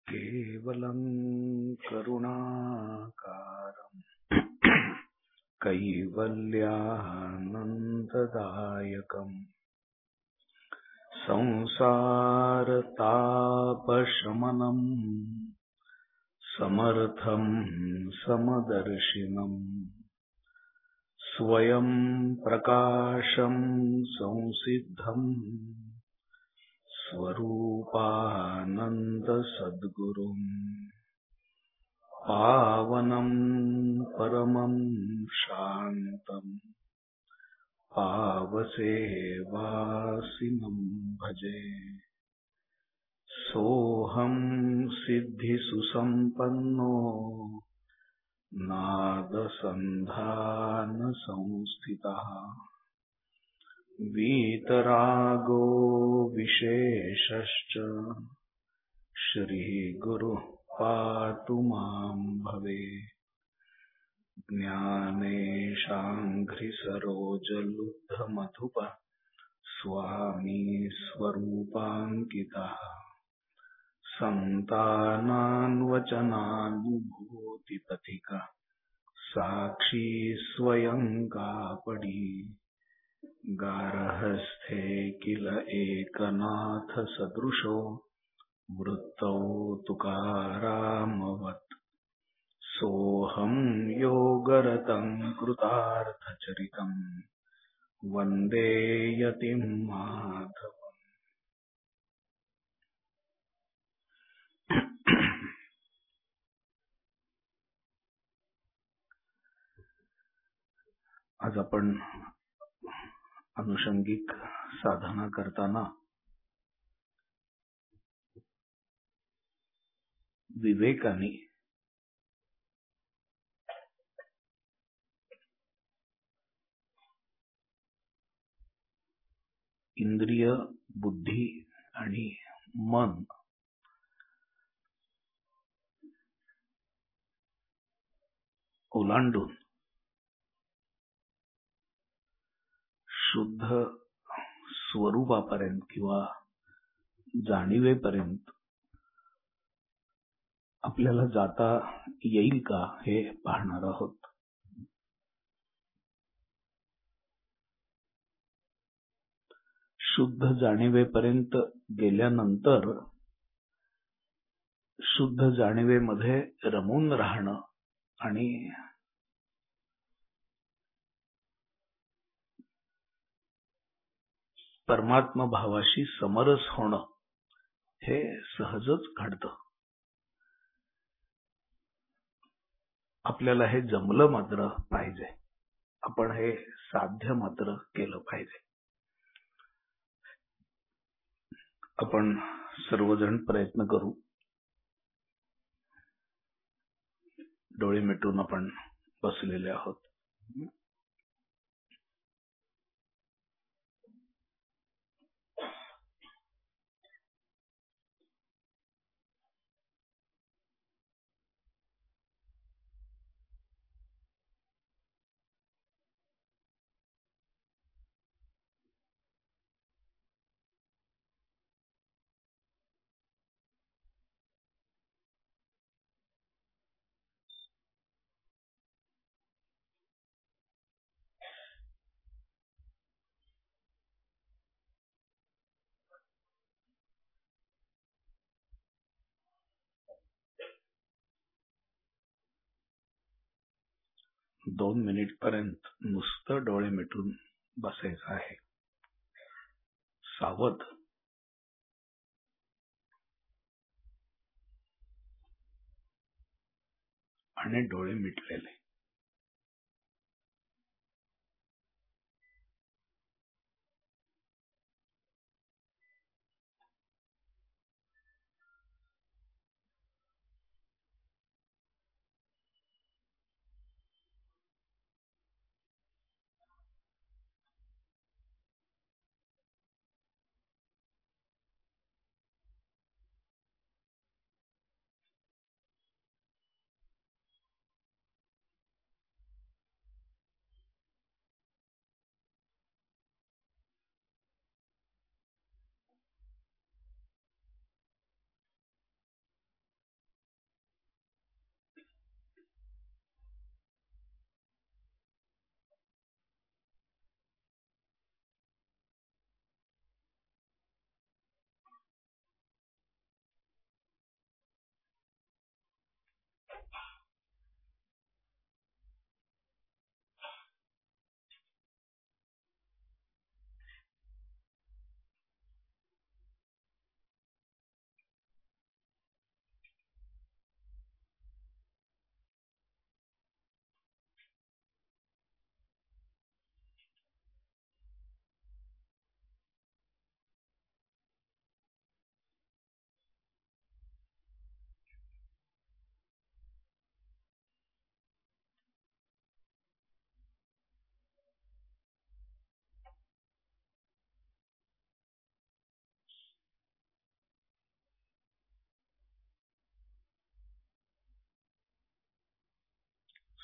केवलं करुणाकारं कैवल्यानन्ददायकं संसारतापशमनं समर्थं समदर्शिनं स्वयं प्रकाशं संसिद्धं स्वरूपानंद सद्गुरुं पावनं परमं शान्तं पावसेवासिनं भजे। सोऽहं सिद्धिसुसम्पन्नो नादसन्धानसंस्थितः वीतरागो विशेषश्च श्रीगुरुः पातु मां भवे। ज्ञानेशाङ्घ्रिसरोजलुब्धमधुप स्वामी स्वरूपाङ्कितः सन्तानान्वचनानुभूतिपथिकः साक्षी स्वयं कापडी गारहस्थे किल एकनाथ सदृशो वृत्तौ तुकारामवत्। सोऽहं योगरतं कृतार्थचरितं वन्दे यतिं माधवम्। आज आपण अनुषंगिक साधना करताना विवेकाने इंद्रिय, बुद्धी आणि मन ओलांडून शुद्ध स्वरूपापर्यंत किंवा जाणीवेपर्यंत आपल्याला जाता येईल का हे पाहणार आहोत। शुद्ध जाणीवेपर्यंत गेल्यानंतर शुद्ध जाणीवेमध्ये रमून राहणं आणि परमात्मा भावाशी समरस होणं हे सहजच घडतं। आपल्याला हे जमलं मात्र पाहिजे, आपण हे साध्य मात्र केलं पाहिजे। आपण सर्वजण प्रयत्न करू। डोळे मिटून आपण बसलेले आहोत। दोन मिनिट पर्यंत नुसतं डोळे मिटून बसायचं आहे। सावध आणि डोळे मिटलेले।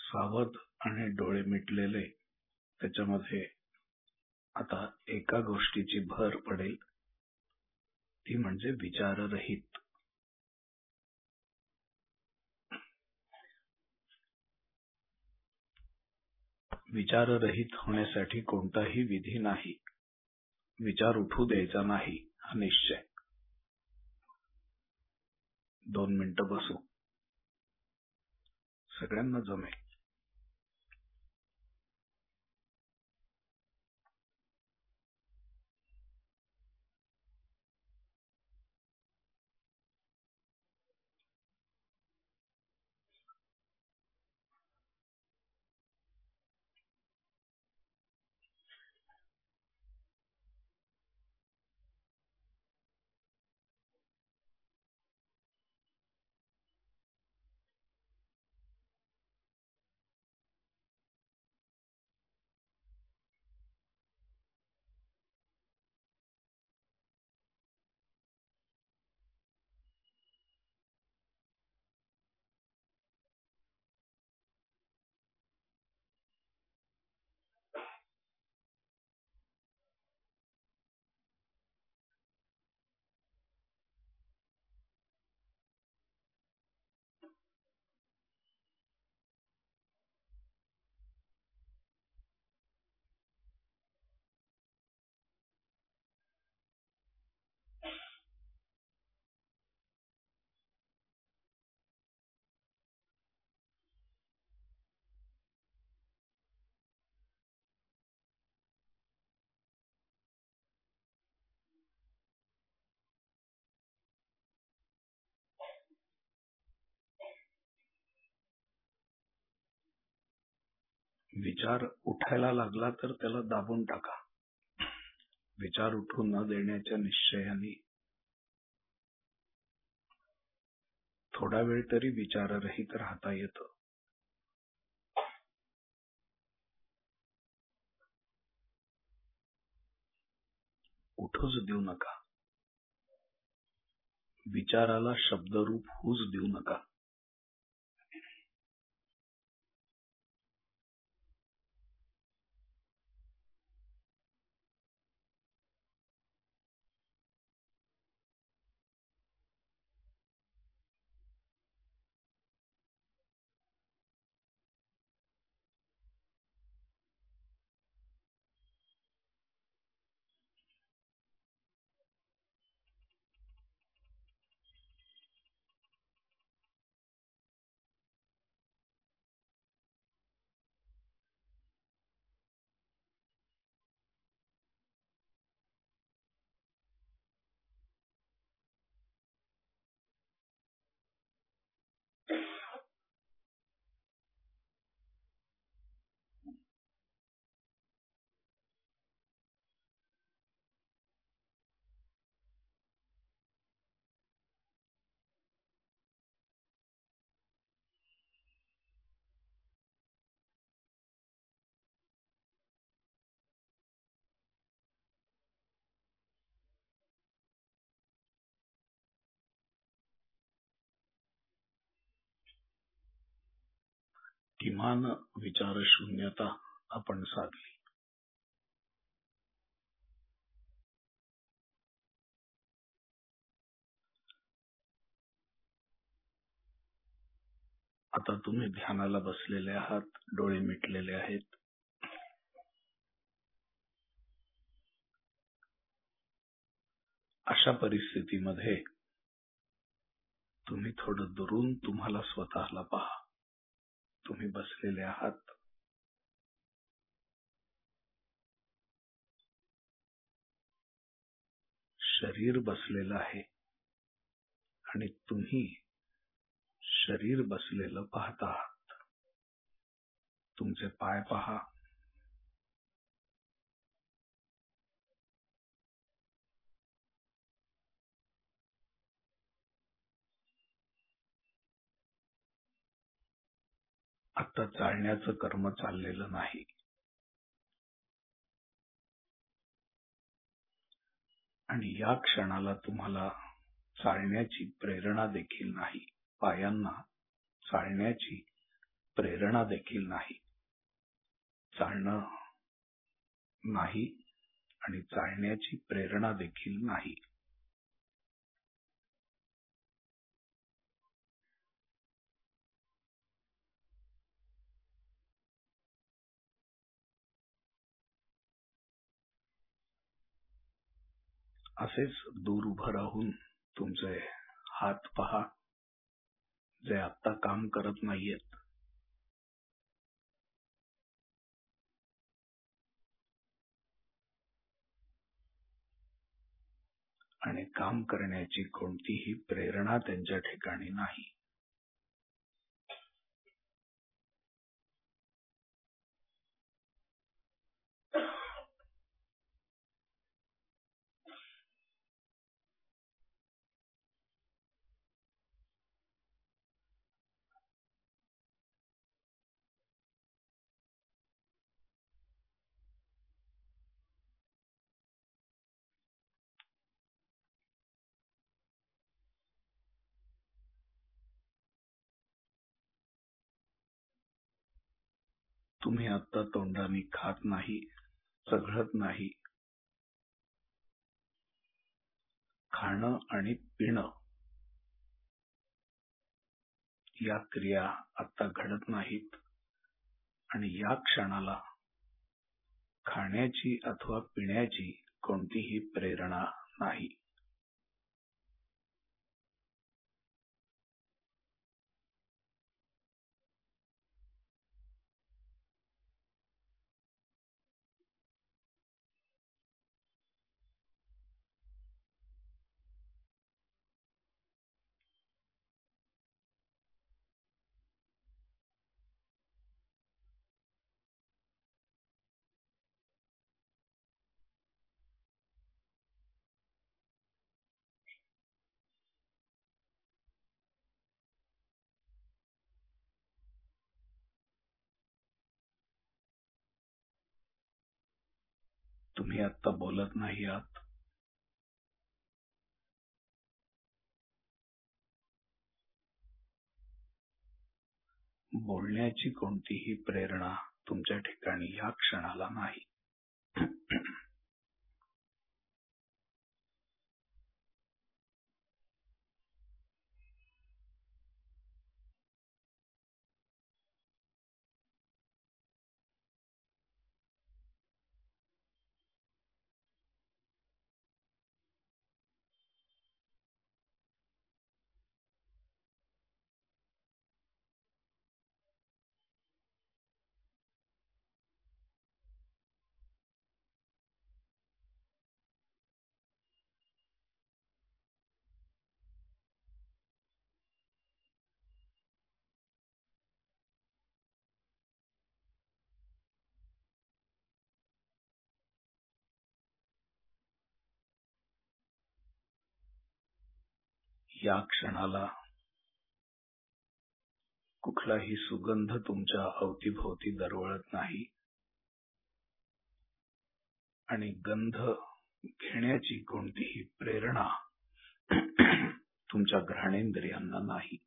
सावध आणि डोळे मिटलेले, त्याच्यामध्ये आता एका गोष्टीची भर पडेल, ती म्हणजे विचाररहित. विचाररहित होण्यासाठी कोणताही विधी नाही. विचार उठू द्यायचा नाही हा निश्चय. 2 मिनिटं बसू. सगळ्यांना जमेल. विचार उठायला लागला तर त्याला दाबून टाका. विचार उठू न देण्याच्या निश्चयाने थोडा वेळ तरी विचाररहित राहता येतं. उठूच देऊ नका. विचाराला शब्दरूप होऊच देऊ नका. किमान विचारशून्यता आपण साधली. आता तुम्ही ध्यानाला बसलेले आहात, डोळे मिटलेले आहेत. अशा परिस्थितीमध्ये तुम्ही थोडं दुरून तुम्हाला स्वतःला पहा. तुम्ही बसलेले आहात. शरीर बसलेलं आहे आणि तुम्ही शरीर बसलेलं पाहत आहात. तुमचे पाय पहा. आता चालण्याचं कर्म चाललेलं नाही. आणि या क्षणाला तुम्हाला चालण्याची प्रेरणा देखील नाही. पायांना चालण्याची प्रेरणा देखील नाही. चालणं नाही आणि चालण्याची प्रेरणा देखील नाही. असेच दूर उभं राहून तुमचे हात पहा, जे आत्ता काम करत नाहीयेत. आणि काम करण्याची कोणतीही प्रेरणा त्यांच्या ठिकाणी नाही. तुम्ही आता तोंडाने खात नाही, चघळत नाही. खाणं आणि पिणं या क्रिया आता घडत नाहीत आणि या क्षणाला खाण्याची अथवा पिण्याची कोणतीही प्रेरणा नाही. तुम्ही आता बोलत नाही आहात. बोलण्याची कोणतीही प्रेरणा तुमच्या ठिकाणी या क्षणाला नाही. या क्षणाला कुठलाही सुगंध तुमच्या अवतीभोवती दरवळत नाही आणि गंध घेण्याची कोणतीही प्रेरणा तुमच्या घ्राणेंद्रियांना नाही.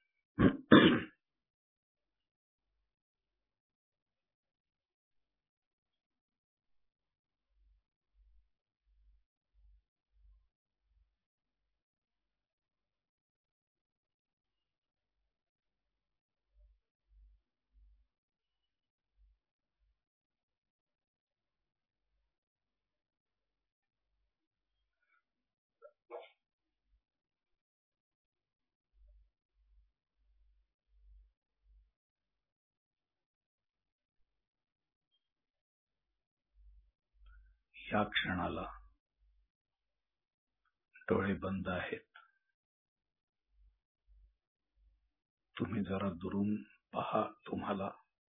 या क्षणाला डोळे बंद आहेत. तुम्ही जरा दुरून पहा. तुम्हाला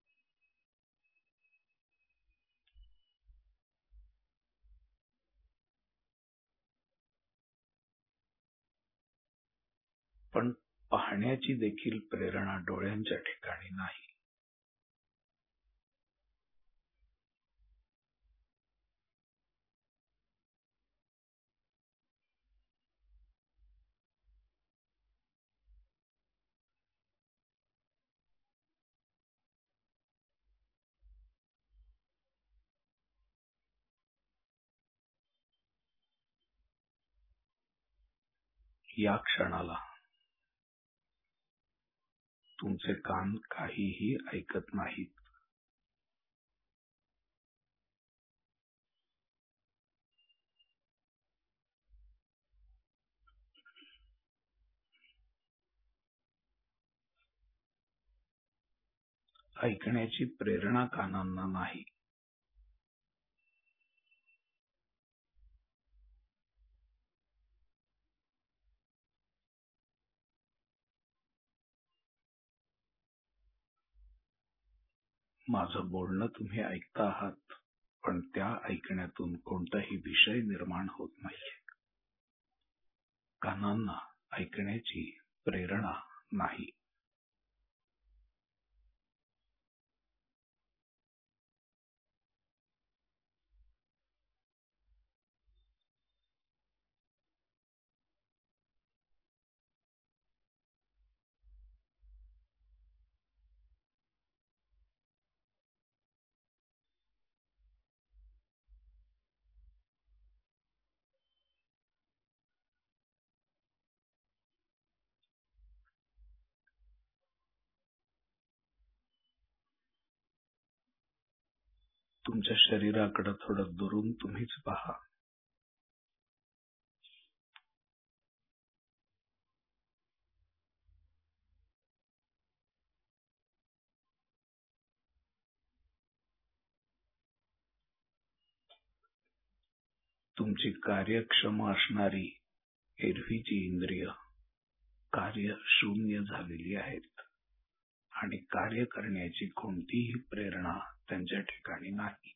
पण पाहण्याची देखील प्रेरणा डोळ्यांच्या ठिकाणी नाही. या क्षणाला तुमचे कान काहीही ऐकत नाहीत. ऐकण्याची प्रेरणा कानांना नाही. माझं बोलणं तुम्ही ऐकता आहात, पण त्या ऐकण्यातून कोणताही विषय निर्माण होत नाहीये. कानांना ऐकण्याची प्रेरणा नाही. तुमच्या शरीराकडे थोडं दुरून तुम्हीच पहा. तुमची कार्यक्षम असणारी एरवीची इंद्रिय कार्य शून्य झालेली आहेत आणि कार्य करण्याची कोणतीही प्रेरणा त्यांच्या ठिकाणी नाही.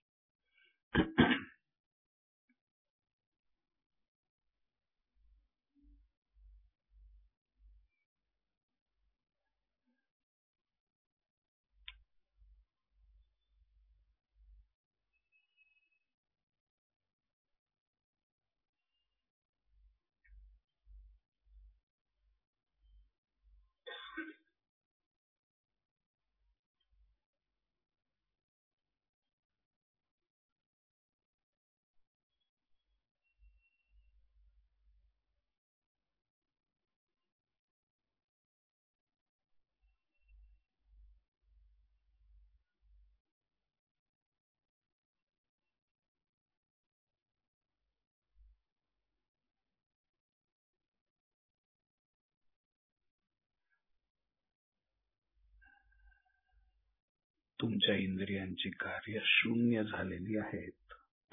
तुमच्या इंद्रियांची कार्य शून्य झालेली आहेत.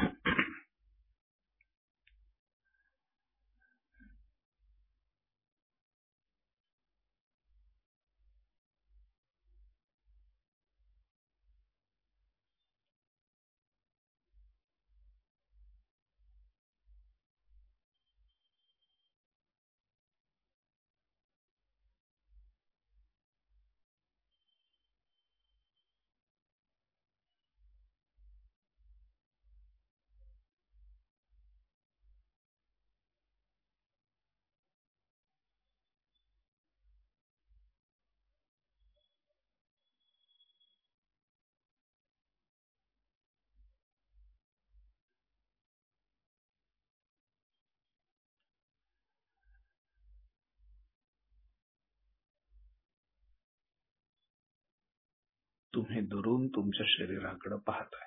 तुम्ही दुरून तुमच्या शरीराकडे पाहताय.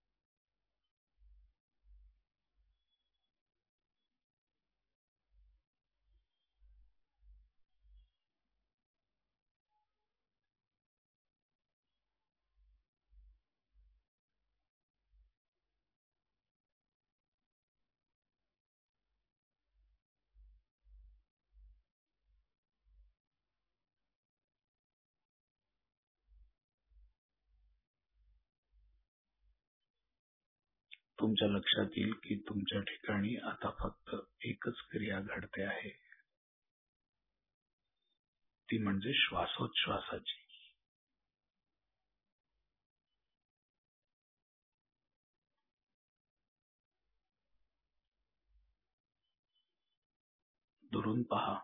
तुमच्या लक्षात येईल की तुमच्या ठिकाणी आता फक्त एकच क्रिया घडते आहे, ती म्हणजे श्वासोच्छवासाची. दुरून पहा.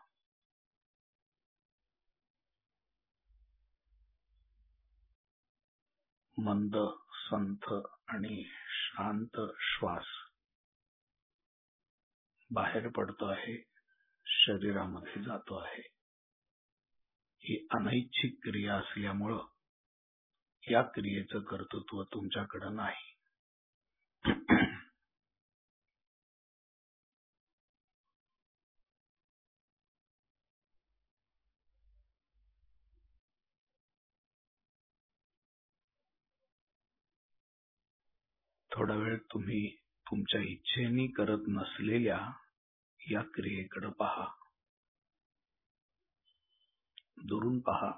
मंद, संथ आणि शांत श्वास बाहेर पडतो आहे, शरीरामध्ये जातो आहे. ही अनैच्छिक क्रिया असल्यामुळं या क्रियेचं कर्तृत्व तुमच्याकडे नाही. थोडा वेळ तुम्ही तुमच्या इच्छेने करत नसलेल्या या क्रियेकडे पहा, दुरून पहा.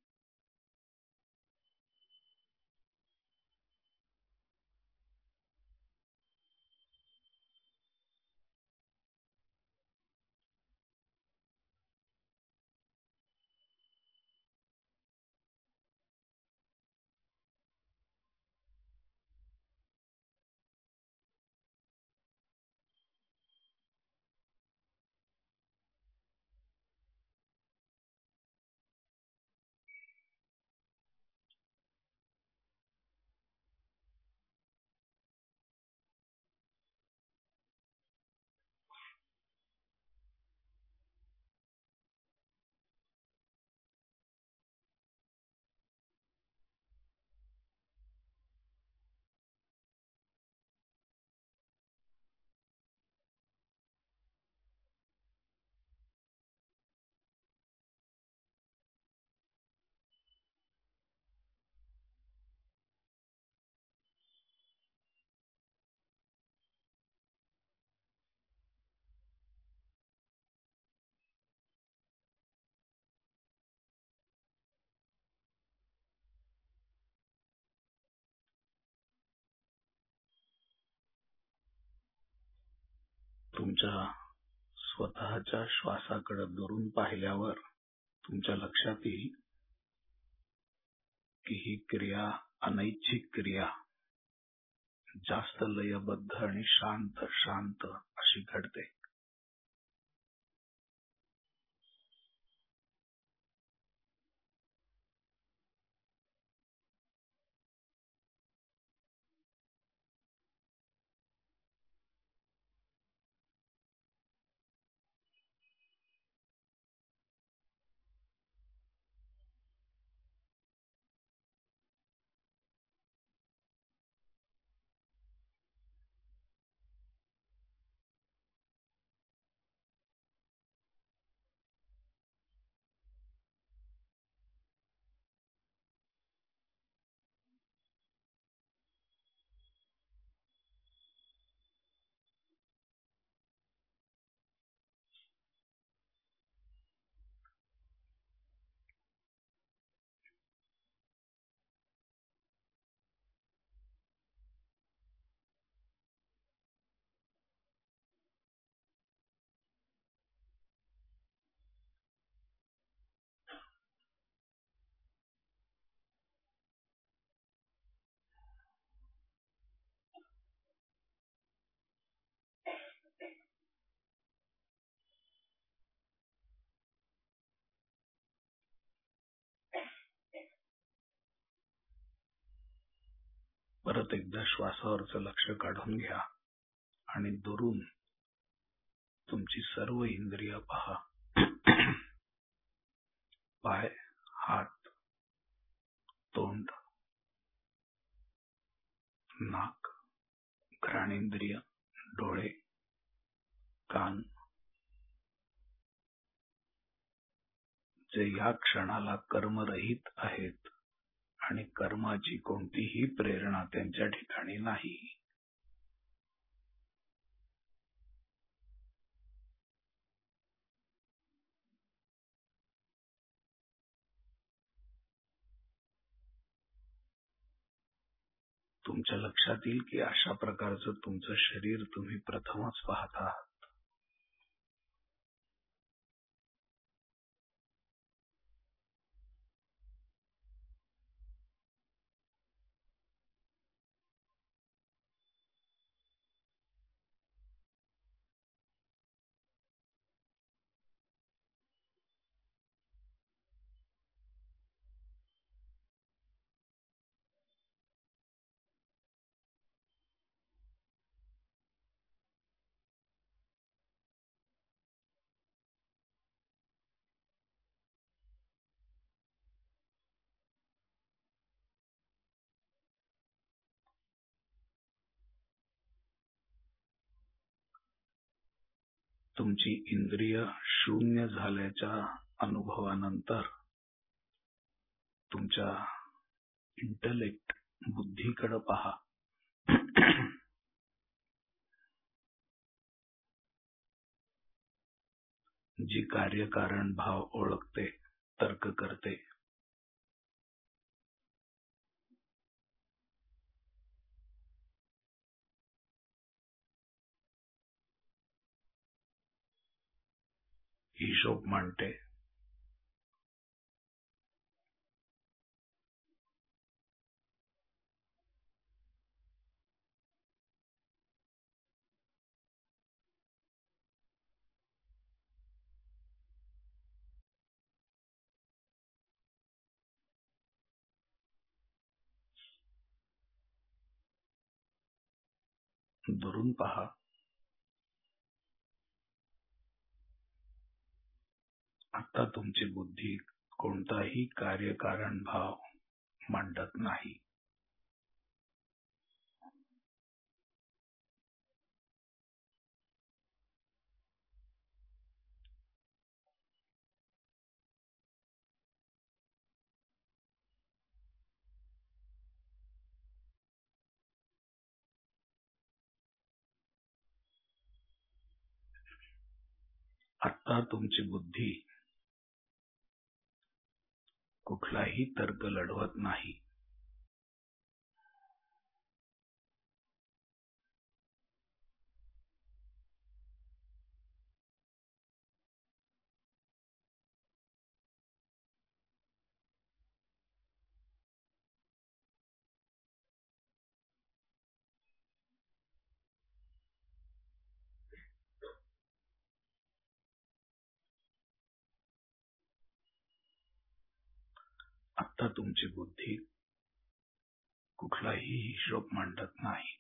तुमच्या स्वतःच्या श्वासाकडे दुरून पाहिल्यावर तुमच्या लक्षात येईल की ही क्रिया अनैच्छिक क्रिया जास्त लयबद्ध आणि शांत शांत अशी घडते. परत एकदा श्वासावरचं लक्ष काढून घ्या आणि दुरून तुमची सर्व इंद्रिय पहा. पाय, हात, तोंड, नाक, घ्राणेंद्रिय, डोळे, कान, जे या क्षणाला कर्मरहित आहेत आणि कर्माची कोणतीही प्रेरणा त्यांच्या ठिकाणी नाही. तुमच्या लक्षात येईल की अशा प्रकारचं तुमचं शरीर तुम्ही प्रथमच पाहता. तुमची इंद्रिय शून्य झाल्याच्या अनुभवानंतर तुमच्या इंटलेक्ट बुद्धीकडे पहा. जी कार्यकारण भाव ओळखते, तर्क करते. हिशोब मांडते. दुरून पहा. आता तुमची बुद्धी कोणताही कार्यकारण भाव मांडत नाही. आता तुमची बुद्धी कुठलाही तर्क लढवत नाही. आता तुमची बुद्धी कुठलाही हिशोब मांडत नाही.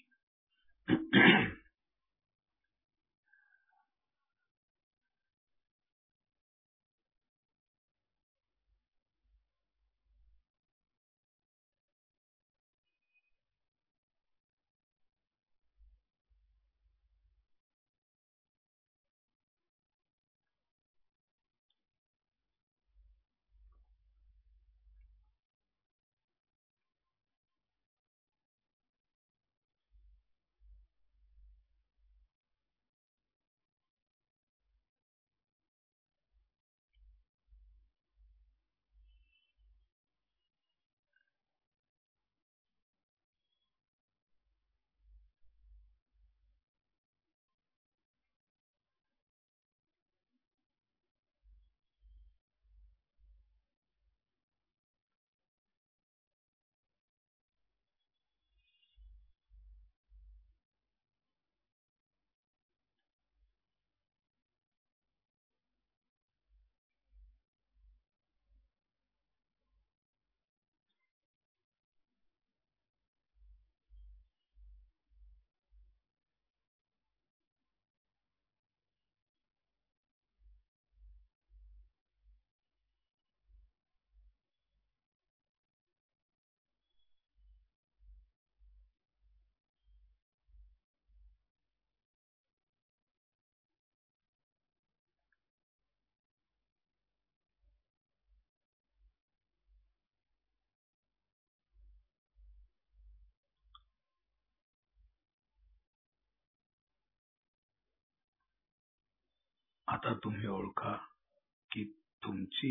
आता तुम्ही ओळखा की तुमची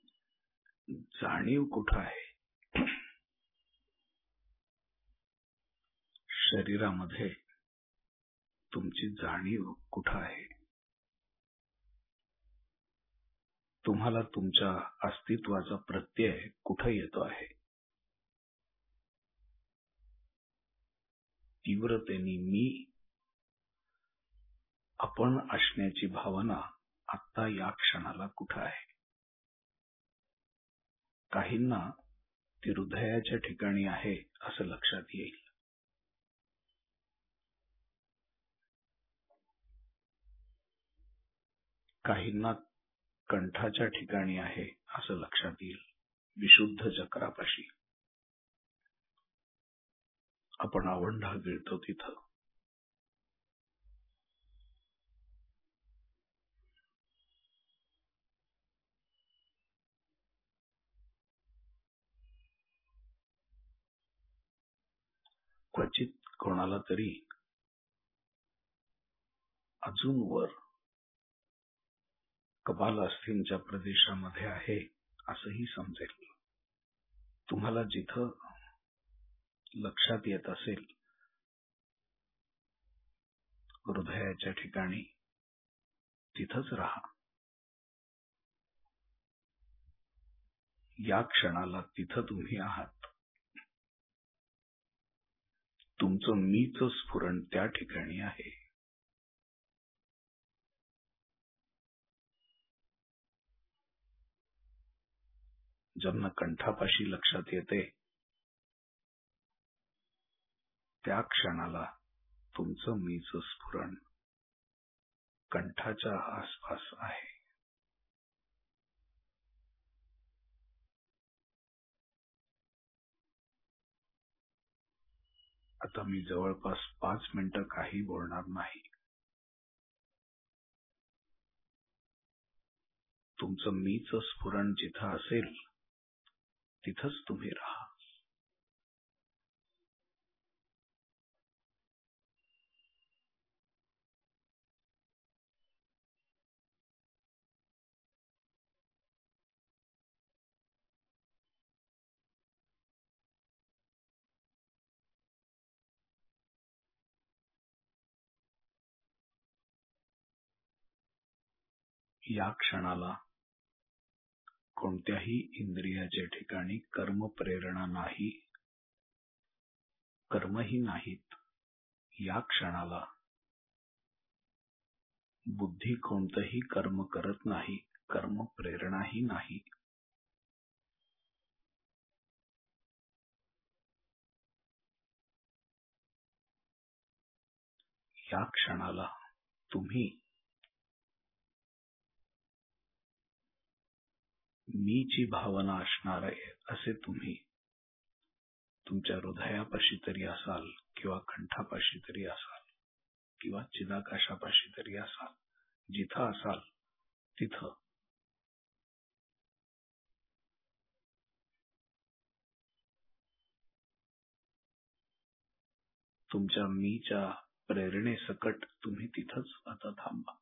जाणीव कुठं आहे. शरीरामध्ये तुमची जाणीव कुठं आहे. तुम्हाला तुमच्या अस्तित्वाचा प्रत्यय कुठं येतो आहे. तीव्रतेने मी आपण असण्याची भावना आता या क्षणाला कुठं आहे. काहींना ती हृदयाच्या ठिकाणी आहे असं लक्षात येईल. काहींना कंठाच्या ठिकाणी आहे असं लक्षात येईल. विशुद्ध चक्रापाशी आपण आवंढा गिळतो तिथं. क्वचित कोणाला तरी अजून वर कपालस्थींच्या प्रदेशामध्ये आहे असंही समजेल. तुम्हाला जिथं लक्षात येत असेल हृदयाच्या ठिकाणी तिथंच राहा. या क्षणाला तिथं तुम्ही आहात. तुमचं मीच स्फुरण त्या ठिकाणी आहे. ज्यांना कंठापाशी लक्षात येते त्या क्षणाला तुमचं मीच स्फुरण कंठाच्या आसपास आहे. आता मी जवळपास 5 मिनिटं काही बोलणार नाही. तुमचं मीच स्फुरण जिथं असेल तिथंच तुम्ही राहा. या क्षणाला कोणत्याही इंद्रियाच्या ठिकाणी कर्म प्रेरणा नाही, कर्मही नाहीत. या क्षणाला बुद्धी कोणतंही कर्म करत नाही, कर्म प्रेरणाही नाही. या क्षणाला तुम्ही मीची भावना असणार आहे असे तुम्ही तुमच्या हृदयापाशी तरी असाल किंवा कंठापाशी तरी असाल किंवा चिदाकाशापाशी तरी असाल, जिथं असाल तिथं तुमच्या मीच्या प्रेरणेसकट तुम्ही तिथंच आता थांबा.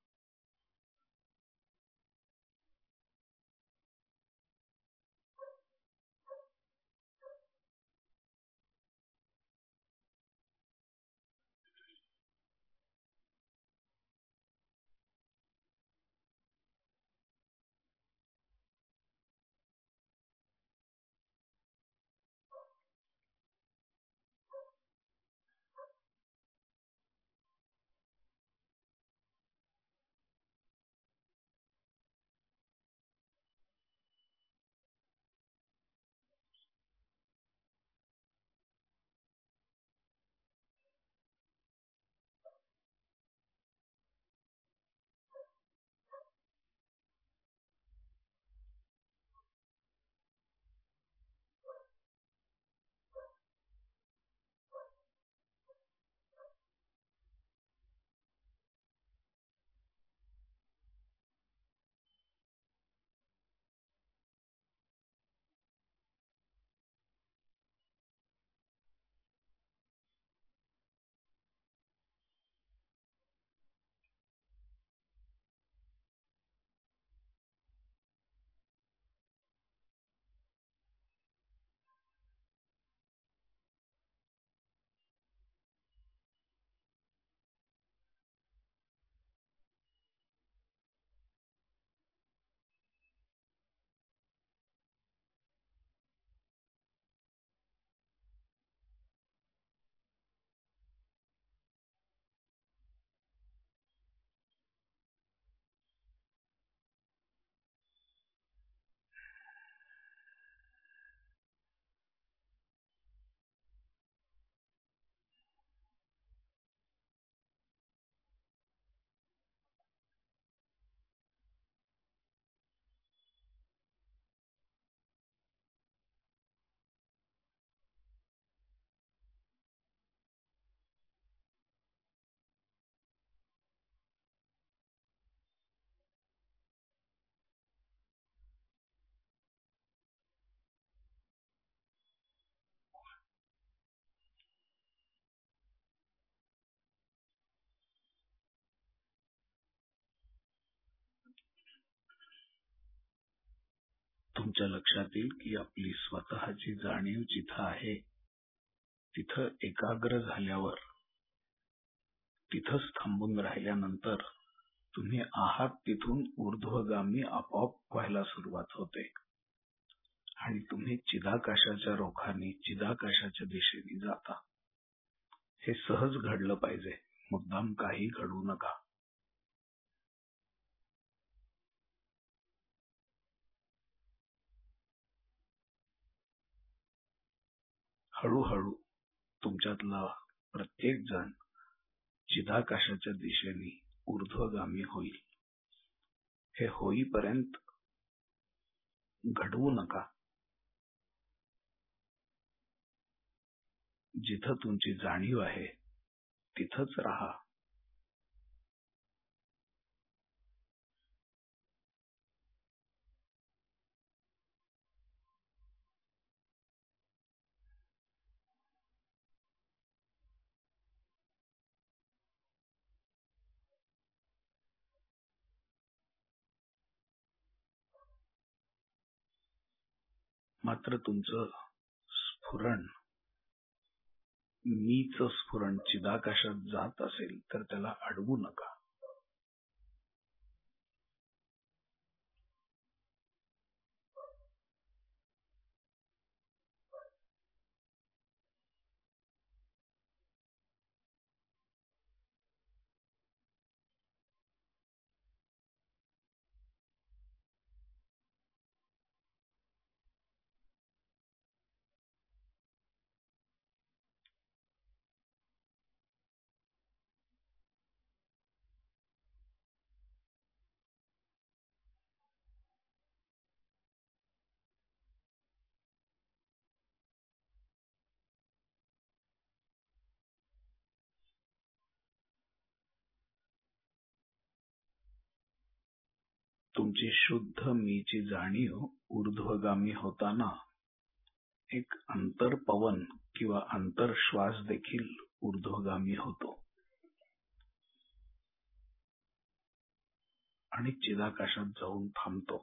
तुमच्या लक्षात येईल की आपली स्वतःची जाणीव जिथं आहे तिथं एकाग्र झाल्यावर, तिथंच थांबून राहिल्यानंतर तुम्ही आहात तिथून ऊर्ध्वगामी आपोआप व्हायला सुरुवात होते आणि तुम्ही चिदाकाशाच्या रोखाने चिदाकाशाच्या दिशेने जाता. हे सहज घडलं पाहिजे, मुद्दाम काही घडू नका. हळूहळू तुमच्यातला प्रत्येक जण चिदाकाशाच्या दिशेने ऊर्ध्वगामी होईल. हे होईपर्यंत घडवू नका. जिथं तुमची जाणीव आहे तिथंच राहा. मात्र तुमचं स्फुरण, मीच स्फुरण चिदाकाशात जात असेल तर त्याला अडवू नका. तुमची शुद्ध मीची जाणीव ऊर्ध्वगामी होताना एक अंतर्पवन किंवा अंतर्श्वास देखील ऊर्ध्वगामी होतो आणि चिदाकाशात जाऊन थांबतो.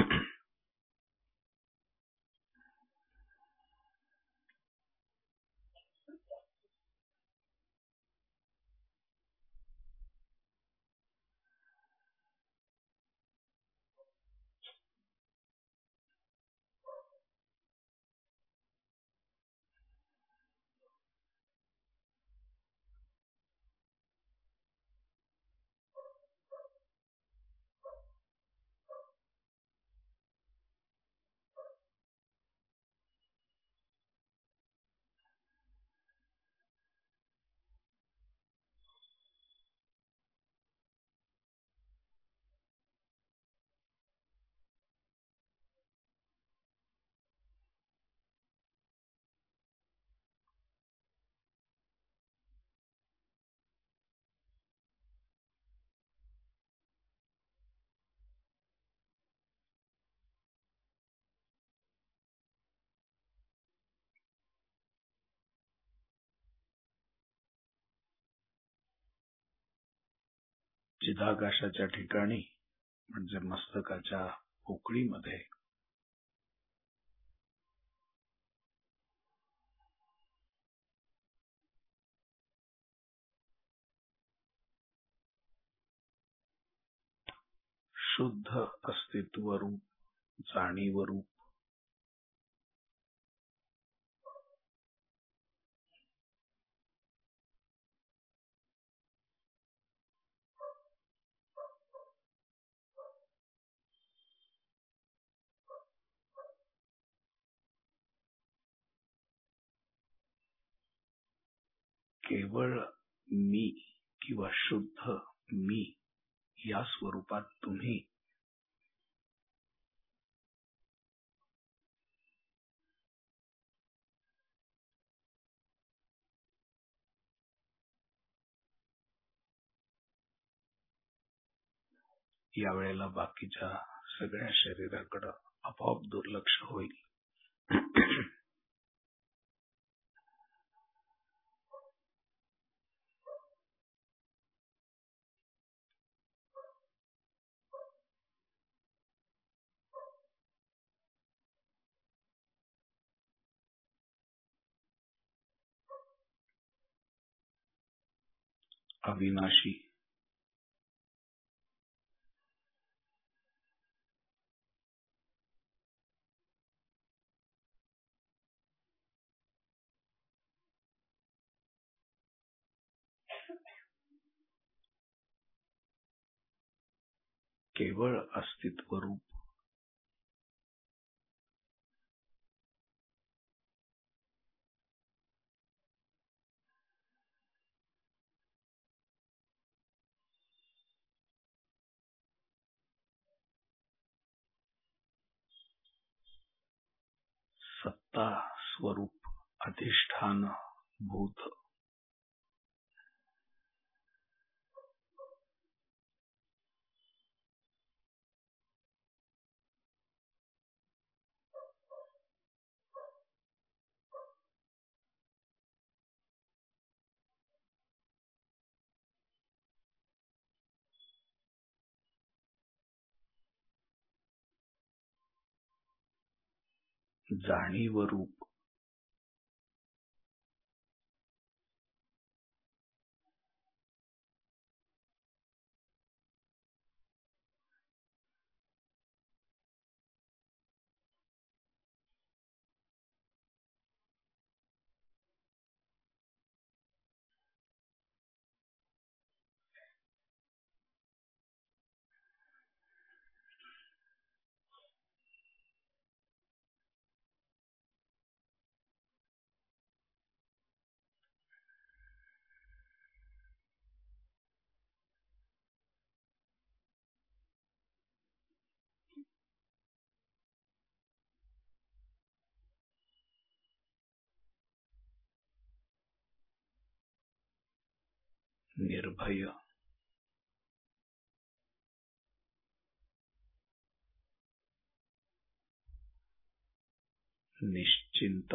चिदाकाशाच्या ठिकाणी म्हणजे मस्तकाच्या पोकळीमध्ये शुद्ध अस्तित्व रूप, जाणीव रूप केवळ मी किंवा शुद्ध मी या स्वरूपात तुम्ही यावेळेला बाकीच्या सगळ्या शरीराकडे आपोआप दुर्लक्ष होईल. अविनाशी, केवळ अस्तित्व रूप, सत्ता स्वरूप, अधिष्ठान भूत, जाणीव रूप, निर्भय, निश्चिंत,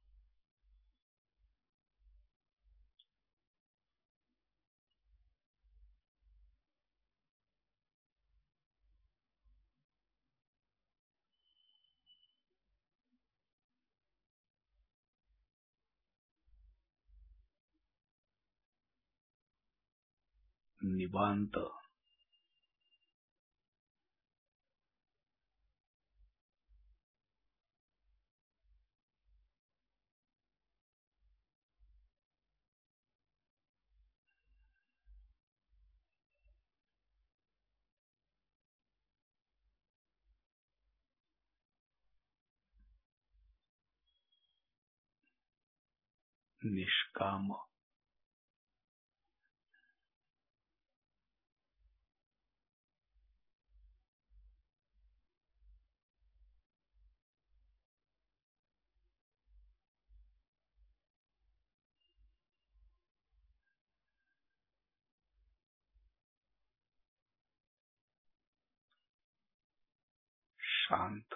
निवांत, निष्काम, शांत,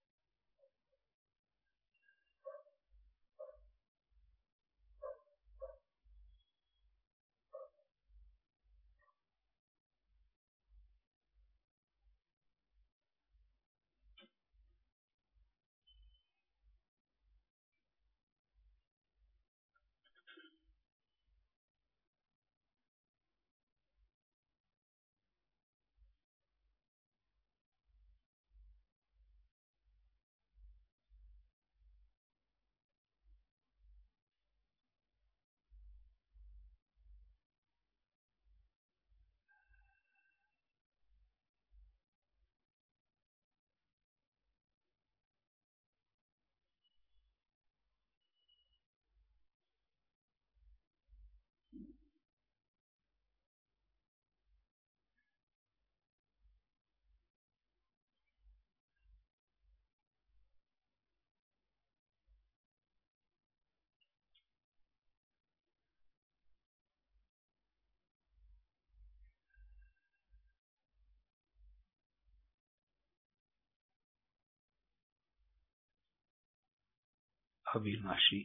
अविनाशी,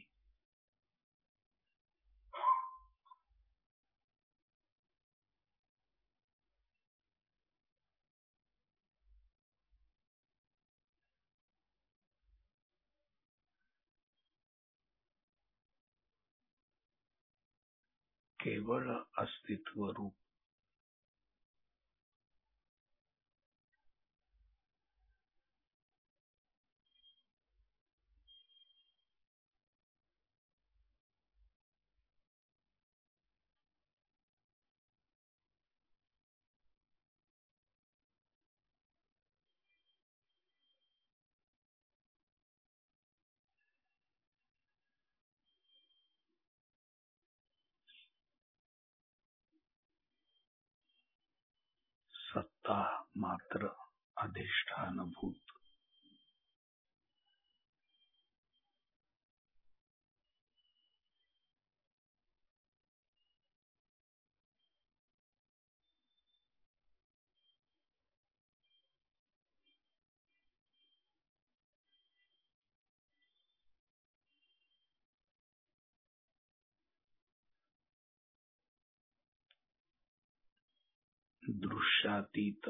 केवळ अस्तित्व रूप सत्ता मात्र अधिष्ठानभूत दृश्यातीत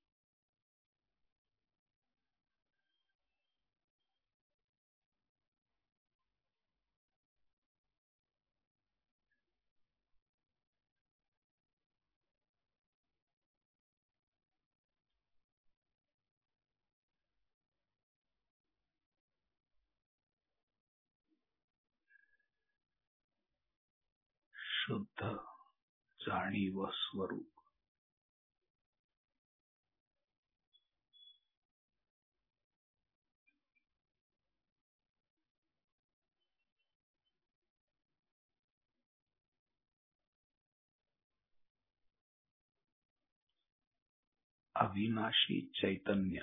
शुद्ध जाणीव स्वरूप अविनाशी चैतन्य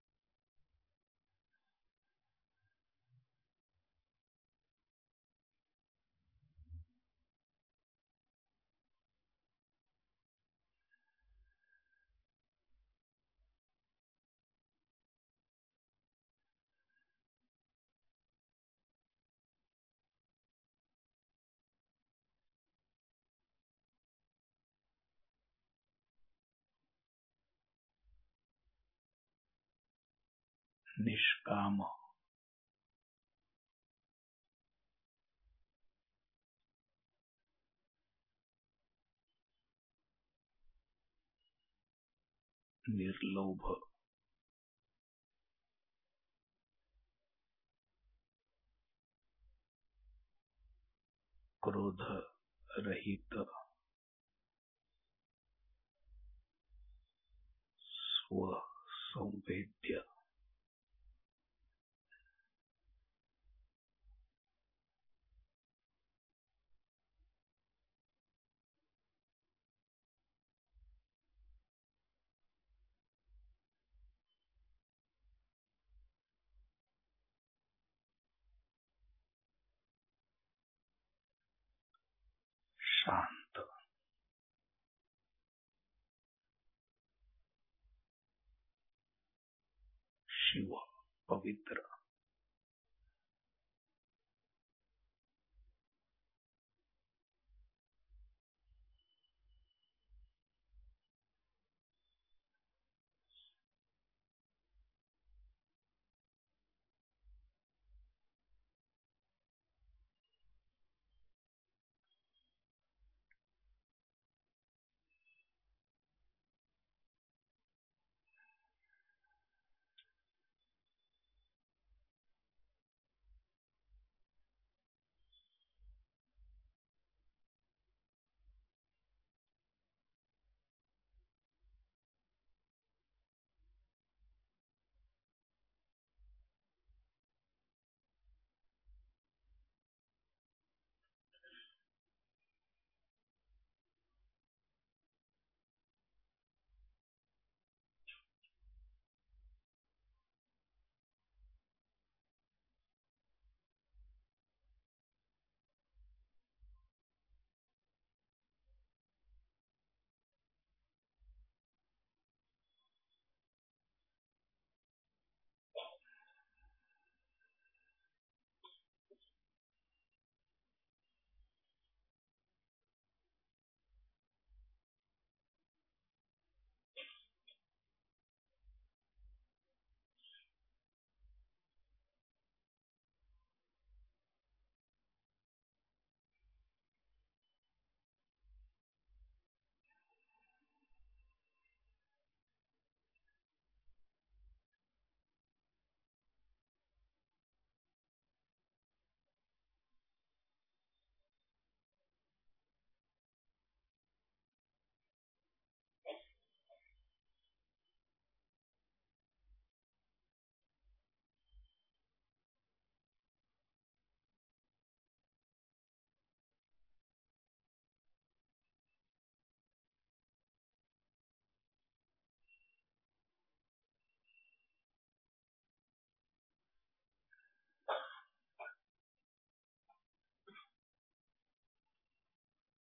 निष्काम निर्लोभ क्रोध रहित स्वसंवेद्य शांत शिव पवित्र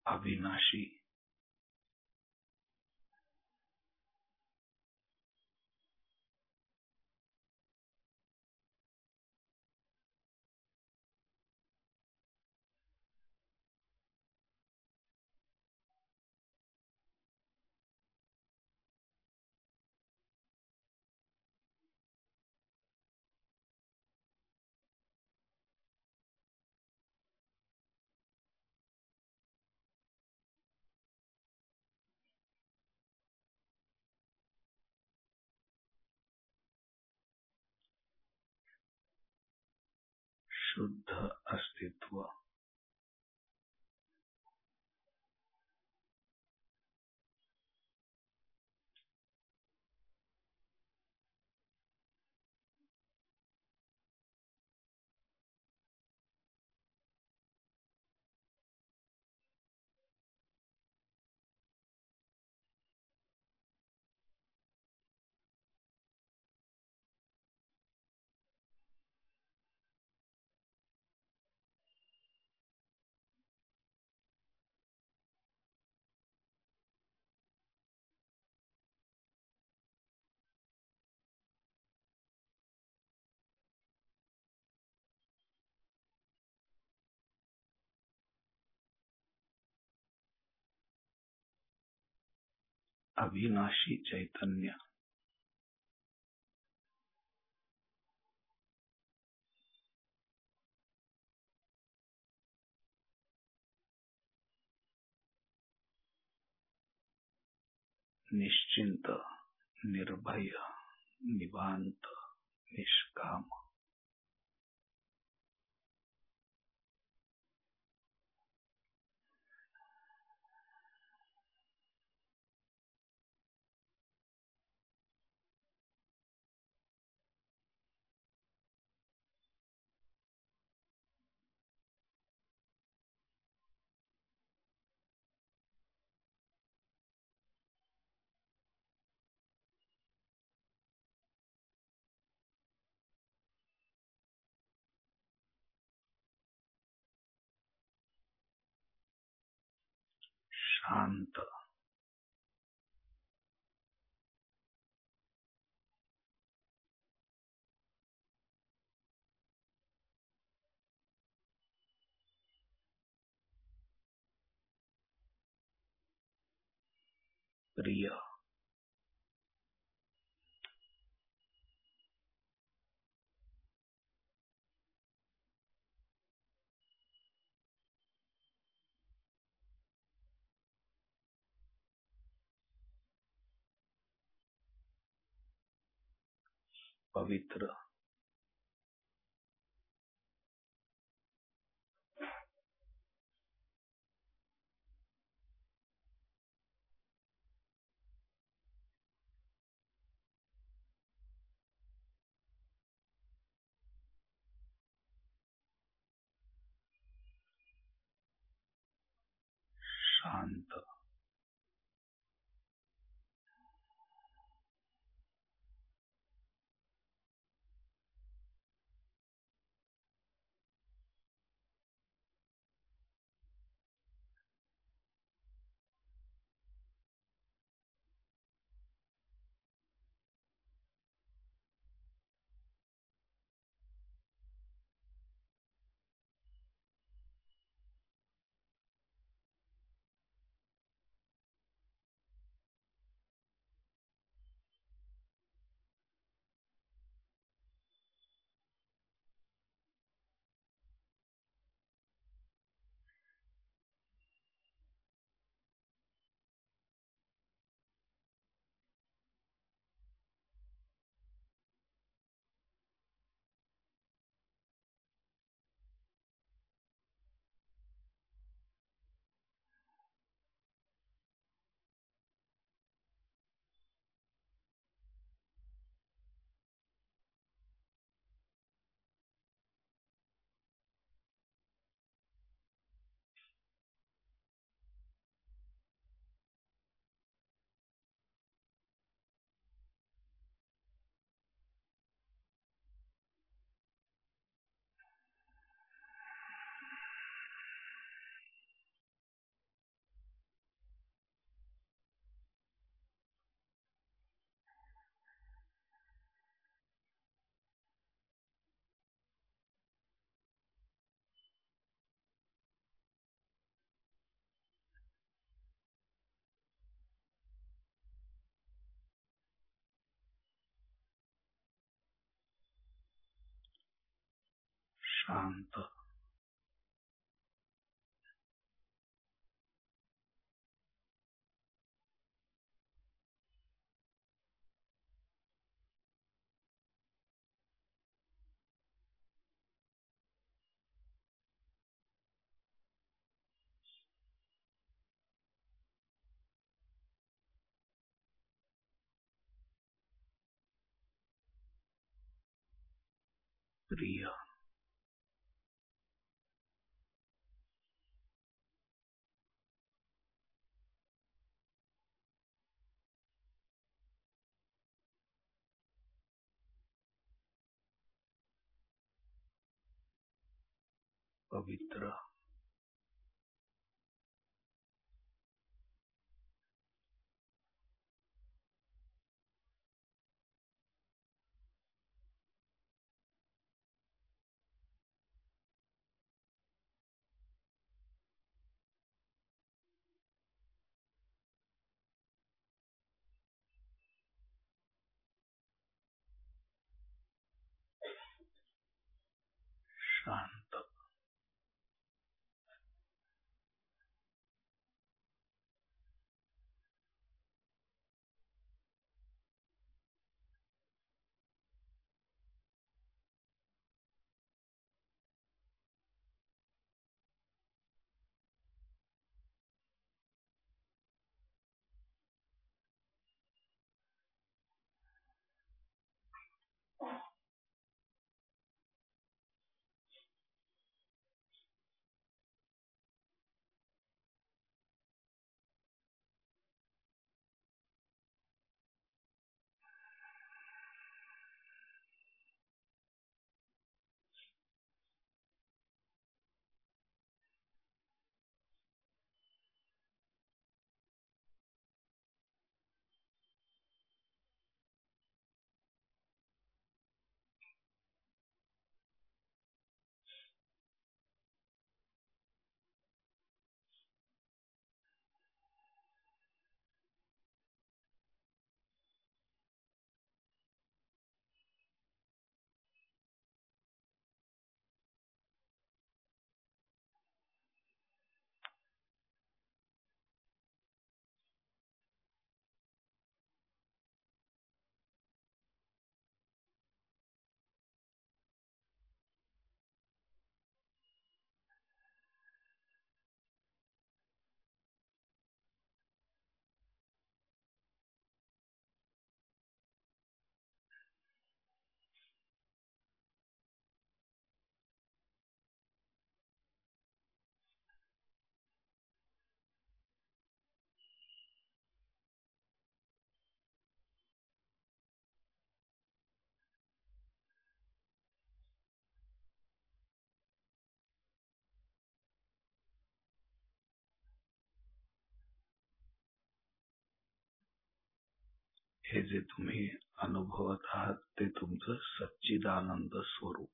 अविनाशी, शुद्ध अस्तित्व, अविनाशी चैतन्य, निश्चिंत, निर्भय, निवांत, निष्काम, शांत, प्रिय, पवित्र, शांत, शांत. प्रिय. पवित्र. शांत. हे जे तुम्ही अनुभवत आहात ते तुमचं सच्चिदानंद स्वरूप.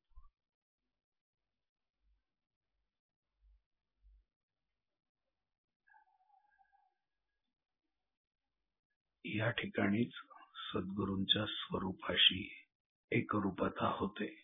या ठिकाणीच सद्गुरूंच्या स्वरूपाशी एकरूपता होते.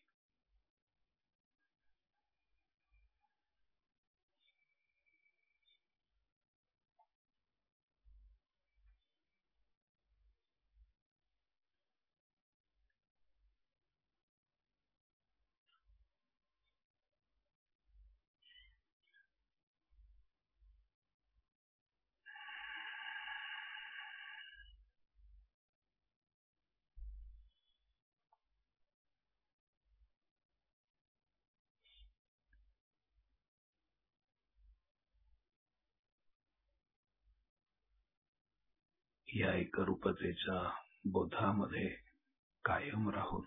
या एकरूपतेच्या बोधामध्ये कायम राहून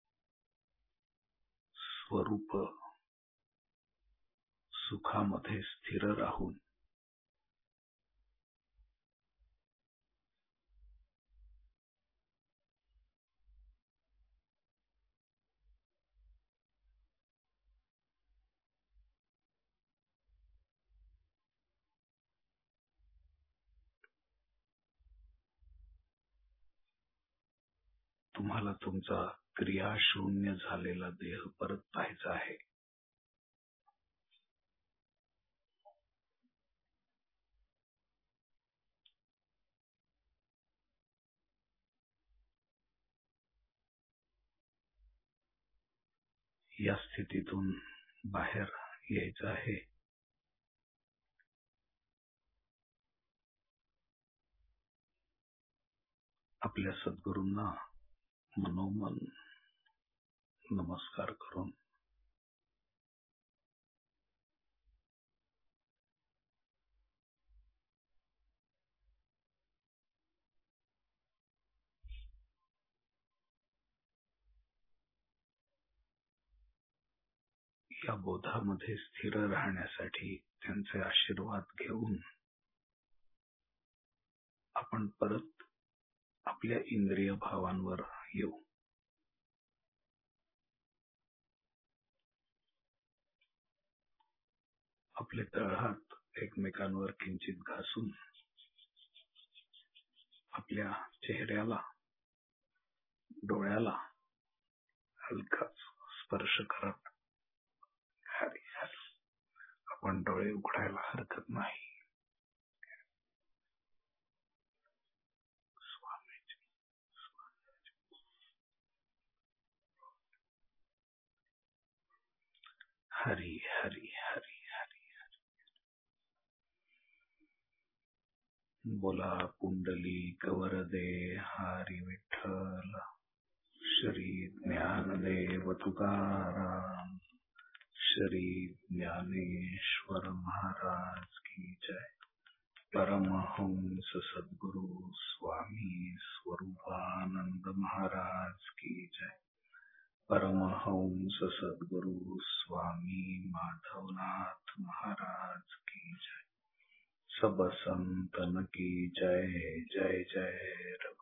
स्वरूप सुखामध्ये स्थिर राहून तुम्हाला तुमचा क्रियाशून्य झालेला देह परत पाहायचा आहे. या स्थितीतून बाहेर यायचं आहे. आपल्या सद्गुरूंना मनोमन नमस्कार करून या बोधामध्ये स्थिर राहण्यासाठी त्यांचे आशीर्वाद घेऊन आपण परत आपल्या इंद्रिय भावांवर येऊ. आपले तळहात एकमेकांवर किंचित घासून आपल्या चेहऱ्याला, डोळ्याला हलकाच स्पर्श करत हरी हरी आपण डोळे उघडायला हरकत नाही. स्वामीजी हरी हरी हरी हरी. बोला पुंडलिक वरदे हरी विठ्ठल. श्री ज्ञानदेव तुकाराम. श्री ज्ञानेश्वर महाराज की जय. परमहंस सद्गुरु स्वामी स्वरूपानंद महाराज की जय. परमहंस सद्गुरु स्वामी माधवनाथ महाराज की जय. सब संतन की जय. जय जय